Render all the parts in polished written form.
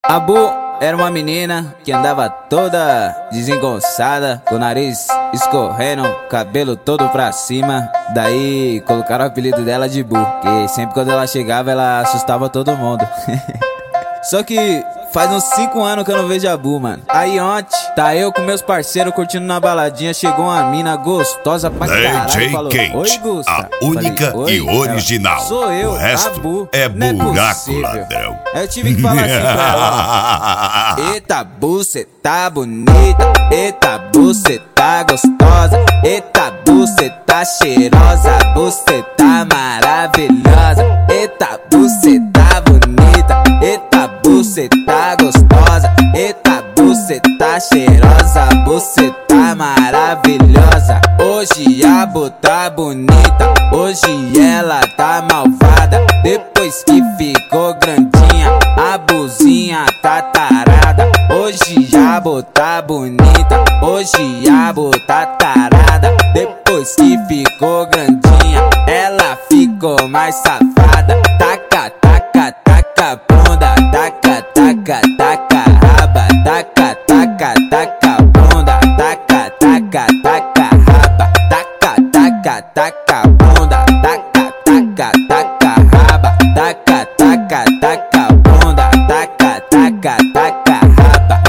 A Bu era uma menina que andava toda desengonçada, com o nariz escorrendo, cabelo todo pra cima. Daí colocaram o apelido dela de Bu, que sempre quando ela chegava ela assustava todo mundo. Só que faz uns 5 anos que eu não vejo a Bu, mano. Aí ontem, tá eu com meus parceiros curtindo na baladinha, chegou uma mina gostosa pra caralho, DJ falou: Kate, oi, Gusta. a única Falei, e original. Ela, sou eu, o resto a Bu. é Não é buraco, possível. ladrão. Eu tive que falar assim pra ela: eita, Bu, cê tá bonita. Eita, Bu, cê tá gostosa. Eita, Bu, cê tá cheirosa. Bu, cê tá maravilhosa. Eita, Bu, cê tá bonita. Eita, Bu, cê tá gostosa. Eita, Bu, cê tá cheirosa. Bu, cê tá maravilhosa. Hoje a Bu tá bonita. Hoje ela tá malvada. Depois que ficou grandinha, a Buzinha tá tarada. Hoje a Bu tá bonita. Hoje a Bu tá tarada. Depois que ficou grandinha, ela ficou mais safada. Taca, taca, taca bunda. Taca, taca, taca raba. Taca, taca, taca bunda. Taca, taca, taca raba. Taca, taca, taca bunda. Taca, taca, taca raba. Taca, taca, taca bunda. Taca, taca, taca raba.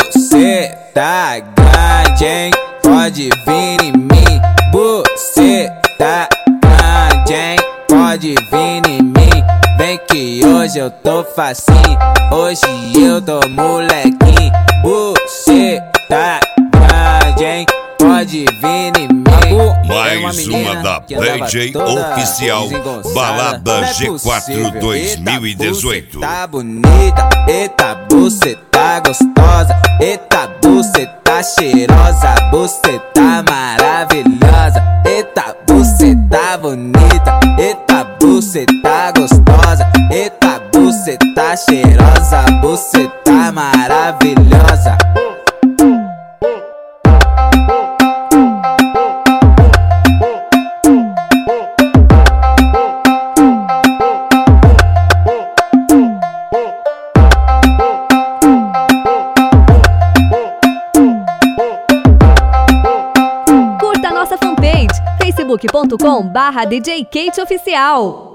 Você tá grande, hein? Pode vir em mim. Você tá grande, hein? Pode vir em mim. Vem que hoje eu tô facinho. Hoje eu tô molequinho. Você tá grande, hein? Pode vir em mim. Mais uma da DJ Oficial Balada G4 2018. Tá bonita, eita, Bu, cê tá gostosa. Eita, Bu, cê tá cheirosa. Bu, cê tá maravilhosa. Eita, Bu, cê tá bonita. Eita, Bu, cê tá gostosa. Eita, Bu, cê tá cheirosa. Bu, cê tá maravilhosa. Curta nossa fanpage facebook.com/DJ Kate Oficial.